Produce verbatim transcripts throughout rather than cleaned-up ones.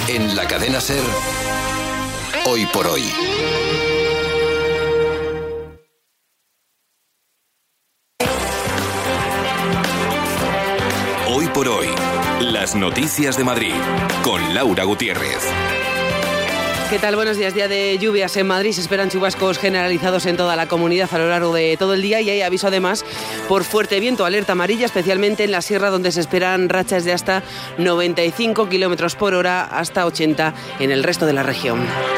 En la cadena SER, Hoy por Hoy. Hoy por Hoy, las noticias de Madrid, con Laura Gutiérrez. ¿Qué tal? Buenos días. Día de lluvias en Madrid. Se esperan chubascos generalizados en toda la comunidad a lo largo de todo el día y hay aviso además por fuerte viento, alerta amarilla, especialmente en la sierra, donde se esperan rachas de hasta noventa y cinco kilómetros por hora hasta ochenta en el resto de la región.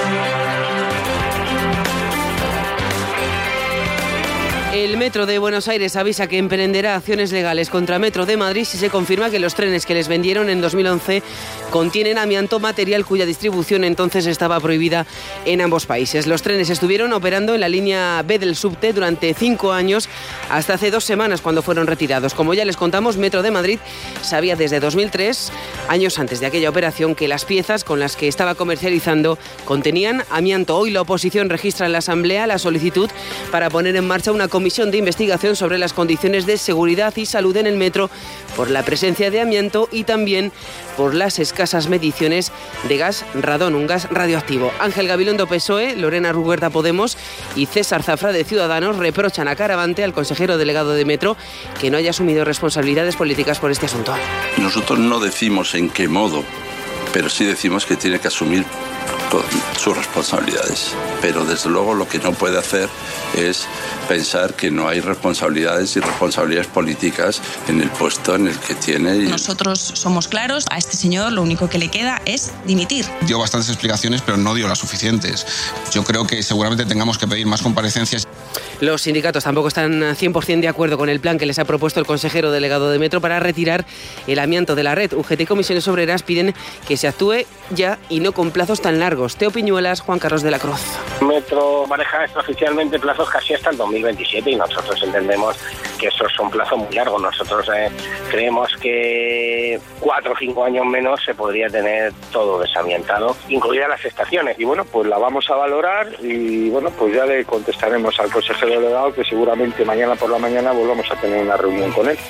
El Metro de Buenos Aires avisa que emprenderá acciones legales contra Metro de Madrid si se confirma que los trenes que les vendieron en dos mil once contienen amianto, material cuya distribución entonces estaba prohibida en ambos países. Los trenes estuvieron operando en la línea B del subte durante cinco años, hasta hace dos semanas cuando fueron retirados. Como ya les contamos, Metro de Madrid sabía desde dos mil tres, años antes de aquella operación, que las piezas con las que estaba comercializando contenían amianto. Hoy la oposición registra en la Asamblea la solicitud para poner en marcha una comisión de investigación sobre las condiciones de seguridad y salud en el metro por la presencia de amianto y también por las escasas mediciones de gas radón, un gas radioactivo. Ángel Gabilondo, P S O E, Lorena Ruberta, Podemos y César Zafra, de Ciudadanos, reprochan a Caravante, al consejero delegado de Metro, que no haya asumido responsabilidades políticas por este asunto. Nosotros no decimos en qué modo, pero sí decimos que tiene que asumir sus responsabilidades, pero desde luego lo que no puede hacer es pensar que no hay responsabilidades y responsabilidades políticas en el puesto en el que tiene. Nosotros somos claros, a este señor lo único que le queda es dimitir. Dio bastantes explicaciones, pero no dio las suficientes. Yo creo que seguramente tengamos que pedir más comparecencias. Los sindicatos tampoco están cien por ciento de acuerdo con el plan que les ha propuesto el consejero delegado de Metro para retirar el amianto de la red. U G T y Comisiones Obreras piden que se actúe ya y no con plazos tan largos. Teo Piñuelas, Juan Carlos de la Cruz. Metro maneja extraoficialmente plazos casi hasta el dos mil veintisiete y nosotros entendemos que esos son plazos muy largos. Nosotros eh, creemos que cuatro o cinco años menos se podría tener todo desamiantado, incluidas las estaciones. Y bueno, pues la vamos a valorar y bueno, pues ya le contestaremos al consejero delegado que seguramente mañana por la mañana volvamos a tener una reunión con él.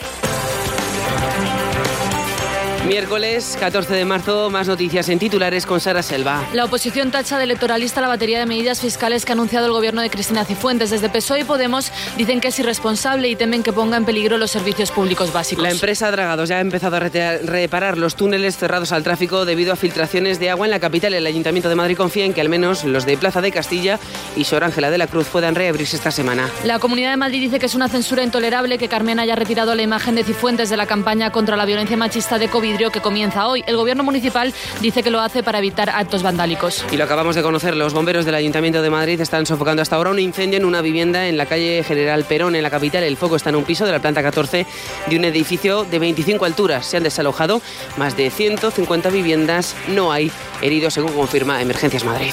Miércoles catorce de marzo, más noticias en titulares con Sara Selva. La oposición tacha de electoralista la batería de medidas fiscales que ha anunciado el gobierno de Cristina Cifuentes. Desde P S O E y Podemos dicen que es irresponsable y temen que ponga en peligro los servicios públicos básicos. La empresa Dragados ya ha empezado a reparar los túneles cerrados al tráfico debido a filtraciones de agua en la capital. El Ayuntamiento de Madrid confía en que al menos los de Plaza de Castilla y Sor Ángela de la Cruz puedan reabrirse esta semana. La Comunidad de Madrid dice que es una censura intolerable que Carmen haya retirado la imagen de Cifuentes de la campaña contra la violencia machista de Covidrio que comienza hoy. El gobierno municipal dice que lo hace para evitar actos vandálicos. Y lo acabamos de conocer, los bomberos del Ayuntamiento de Madrid están sofocando hasta ahora un incendio en una vivienda en la calle General Perón, en la capital. El foco está en un piso de la planta catorce de un edificio de veinticinco alturas. Se han desalojado más de ciento cincuenta viviendas. No hay heridos, según confirma Emergencias Madrid.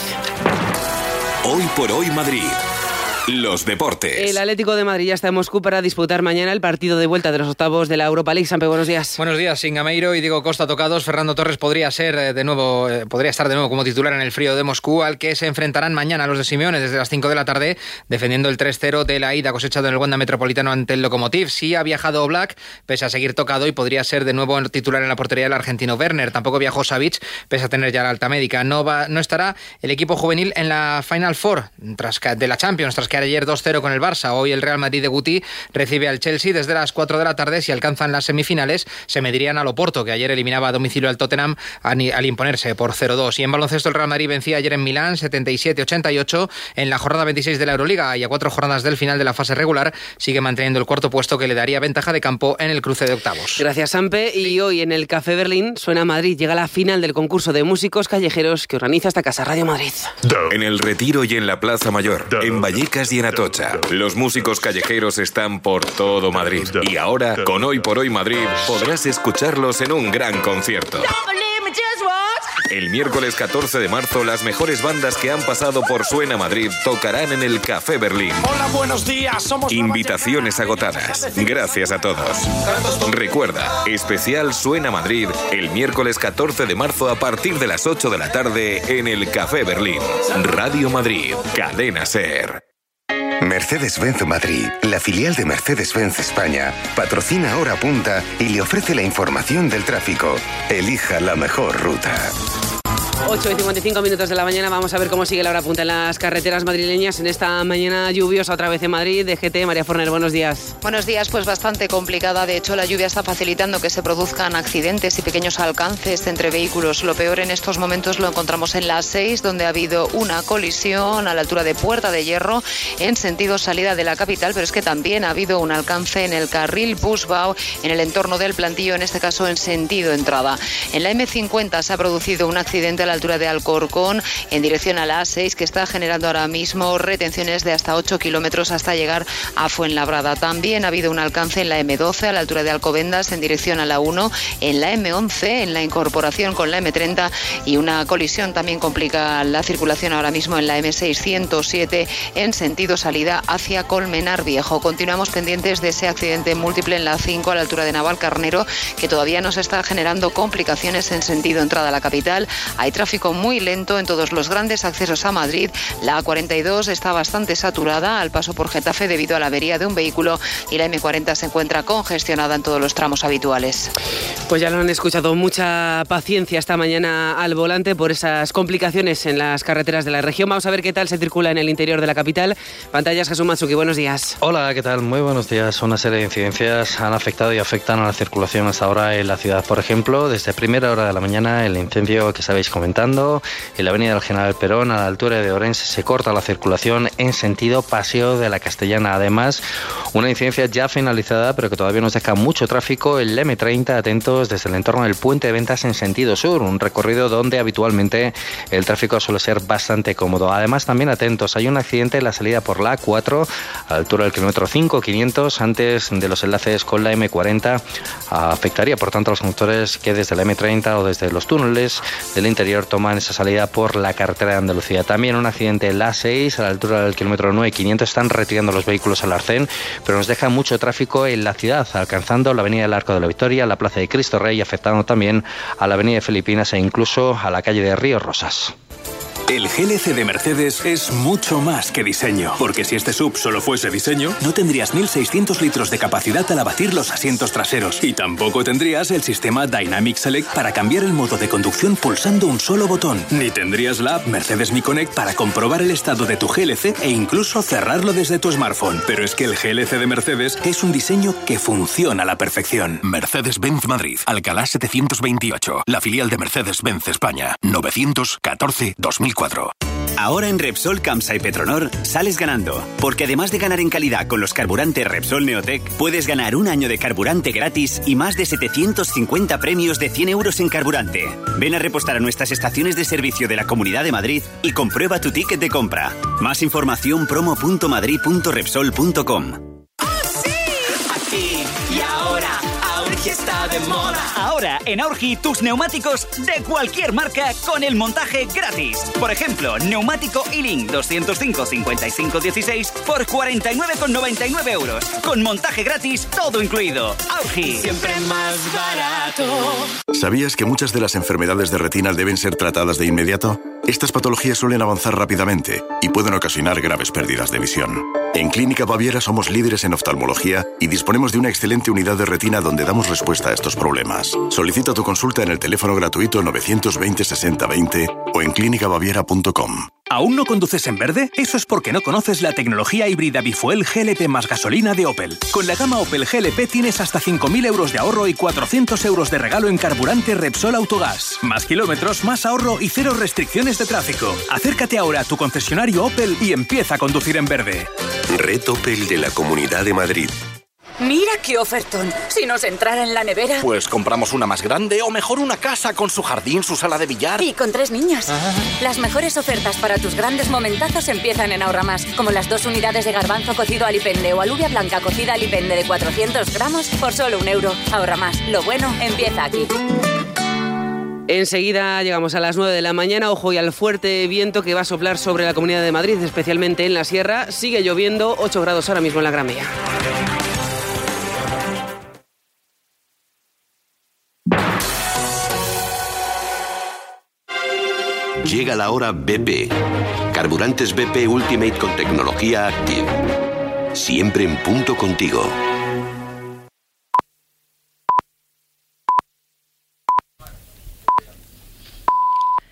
Hoy por Hoy Madrid. Los deportes. El Atlético de Madrid ya está en Moscú para disputar mañana el partido de vuelta de los octavos de la Europa League. Sampe, buenos días. Buenos días. Sin Gameiro y Diego Costa tocados, Fernando Torres podría ser de nuevo, eh, podría estar de nuevo como titular en el frío de Moscú, al que se enfrentarán mañana los de Simeone desde las cinco de la tarde, defendiendo el tres cero de la ida cosechado en el Wanda Metropolitano ante el Lokomotiv. Sí ha viajado Oblak, pese a seguir tocado, y podría ser de nuevo titular en la portería del argentino Werner. Tampoco viajó Savic, pese a tener ya la alta médica. No va, no estará el equipo juvenil en la Final Four tras, de la Champions, tras caer ayer dos cero con el Barça. Hoy el Real Madrid de Guti recibe al Chelsea desde las cuatro de la tarde. Si alcanzan las semifinales, se medirían al Oporto, que ayer eliminaba a domicilio al Tottenham al imponerse por cero dos. Y en baloncesto el Real Madrid vencía ayer en Milán setenta y siete a ochenta y ocho en la jornada veintiséis de la Euroliga, y a cuatro jornadas del final de la fase regular sigue manteniendo el cuarto puesto, que le daría ventaja de campo en el cruce de octavos. Gracias, Sampe. Y hoy en el Café Berlín suena Madrid. Llega la final del concurso de músicos callejeros que organiza esta casa, Radio Madrid. En el Retiro y en la Plaza Mayor, en Vallecas y en Atocha, los músicos callejeros están por todo Madrid. Y ahora, con Hoy por Hoy Madrid, podrás escucharlos en un gran concierto. El miércoles catorce de marzo, las mejores bandas que han pasado por Suena Madrid tocarán en el Café Berlín. Hola, buenos días. Somos Invitaciones agotadas. Gracias a todos. Recuerda, especial Suena Madrid, el miércoles catorce de marzo a partir de las ocho de la tarde en el Café Berlín. Radio Madrid, Cadena SER. Mercedes-Benz Madrid, la filial de Mercedes-Benz España, patrocina Hora Punta y le ofrece la información del tráfico. Elija la mejor ruta. ocho y cincuenta y cinco minutos de la mañana, vamos a ver cómo sigue la hora punta en las carreteras madrileñas en esta mañana lluviosa otra vez en Madrid. D G T, María Forner, buenos días. Buenos días, pues bastante complicada. De hecho, la lluvia está facilitando que se produzcan accidentes y pequeños alcances entre vehículos. Lo peor en estos momentos lo encontramos en la A seis, donde ha habido una colisión a la altura de Puerta de Hierro en sentido salida de la capital, pero es que también ha habido un alcance en el carril Busbao en el entorno del Plantillo, en este caso en sentido entrada. En la eme cincuenta se ha producido un accidente a la altura de Alcorcón en dirección a la A seis, que está generando ahora mismo retenciones de hasta ocho kilómetros hasta llegar a Fuenlabrada. También ha habido un alcance en la eme doce a la altura de Alcobendas en dirección a la uno, en la eme once en la incorporación con la eme treinta, y una colisión también complica la circulación ahora mismo en la eme seiscientos siete en sentido salida hacia Colmenar Viejo. Continuamos pendientes de ese accidente múltiple en la cinco a la altura de Navalcarnero, que todavía nos está generando complicaciones en sentido entrada a la capital. Hay tráfico muy lento en todos los grandes accesos a Madrid. La A cuarenta y dos está bastante saturada al paso por Getafe debido a la avería de un vehículo, y la eme cuarenta se encuentra congestionada en todos los tramos habituales. Pues ya lo han escuchado, mucha paciencia esta mañana al volante por esas complicaciones en las carreteras de la región. Vamos a ver qué tal se circula en el interior de la capital. Pantallas, Jesús Matsuki, buenos días. Hola, ¿qué tal? Muy buenos días. Una serie de incidencias han afectado y afectan a la circulación hasta ahora en la ciudad. Por ejemplo, desde primera hora de la mañana, el incendio que estabais comentando en la avenida del General Perón, a la altura de Orense, se corta la circulación en sentido Paseo de la Castellana. Además, una incidencia ya finalizada, pero que todavía nos deja mucho tráfico en la eme treinta, atentos desde el entorno del Puente de Ventas en sentido sur, un recorrido donde habitualmente el tráfico suele ser bastante cómodo. Además, también atentos, hay un accidente en la salida por la A cuatro, a la altura del kilómetro cinco quinientos, antes de los enlaces con la eme cuarenta. Afectaría, por tanto, a los conductores que desde la eme treinta o desde los túneles del interior toman esa salida por la carretera de Andalucía. También un accidente en la A seis, a la altura del kilómetro nueve quinientos. Están retirando los vehículos al arcén, pero nos deja mucho tráfico en la ciudad, alcanzando la avenida del Arco de la Victoria, la plaza de Cristo Rey, afectando también a la avenida de Filipinas e incluso a la calle de Río Rosas. El G L C de Mercedes es mucho más que diseño, porque si este S U V solo fuese diseño, no tendrías mil seiscientos litros de capacidad al abatir los asientos traseros, y tampoco tendrías el sistema Dynamic Select para cambiar el modo de conducción pulsando un solo botón, ni tendrías la app Mercedes Me Connect para comprobar el estado de tu G L C e incluso cerrarlo desde tu smartphone. Pero es que el G L C de Mercedes es un diseño que funciona a la perfección. Mercedes-Benz Madrid, Alcalá setecientos veintiocho, la filial de Mercedes-Benz España, novecientos catorce dos mil cuatro. Ahora en Repsol, Camsa y Petronor sales ganando, porque además de ganar en calidad con los carburantes Repsol Neotec, puedes ganar un año de carburante gratis y más de setecientos cincuenta premios de cien euros en carburante. Ven a repostar a nuestras estaciones de servicio de la Comunidad de Madrid y comprueba tu ticket de compra. Más información promo punto madrid punto repsol punto com. Está de moda. Ahora en Aurgi tus neumáticos de cualquier marca con el montaje gratis. Por ejemplo, neumático E-Link doscientos cinco cincuenta y cinco dieciséis por cuarenta y nueve con noventa y nueve euros. Con montaje gratis, todo incluido. Aurgi, siempre más barato. ¿Sabías que muchas de las enfermedades de retina deben ser tratadas de inmediato? Estas patologías suelen avanzar rápidamente y pueden ocasionar graves pérdidas de visión. En Clínica Baviera somos líderes en oftalmología y disponemos de una excelente unidad de retina donde damos respuesta a estos problemas. Solicita tu consulta en el teléfono gratuito novecientos veinte sesenta veinte o en clínica baviera punto com. ¿Aún no conduces en verde? Eso es porque no conoces la tecnología híbrida Bifuel G L P más gasolina de Opel. Con la gama Opel G L P tienes hasta cinco mil euros de ahorro y cuatrocientos euros de regalo en carburante Repsol Autogas. Más kilómetros, más ahorro y cero restricciones de tráfico. Acércate ahora a tu concesionario Opel y empieza a conducir en verde. Red Opel de la Comunidad de Madrid. Mira qué ofertón. Si nos entrara en la nevera... Pues compramos una más grande o mejor una casa con su jardín, su sala de billar. Y con tres niños. Ah. Las mejores ofertas para tus grandes momentazos empiezan en Ahorra Más. Como las dos unidades de garbanzo cocido alipende o alubia blanca cocida alipende de cuatrocientos gramos por solo un euro. Ahorra Más. Lo bueno empieza aquí. Enseguida llegamos a las nueve de la mañana. Ojo y al fuerte viento que va a soplar sobre la Comunidad de Madrid, especialmente en la sierra. Sigue lloviendo, ocho grados ahora mismo en la Gran Vía. Llega la hora B P. Carburantes B P Ultimate con tecnología Active. Siempre en punto contigo.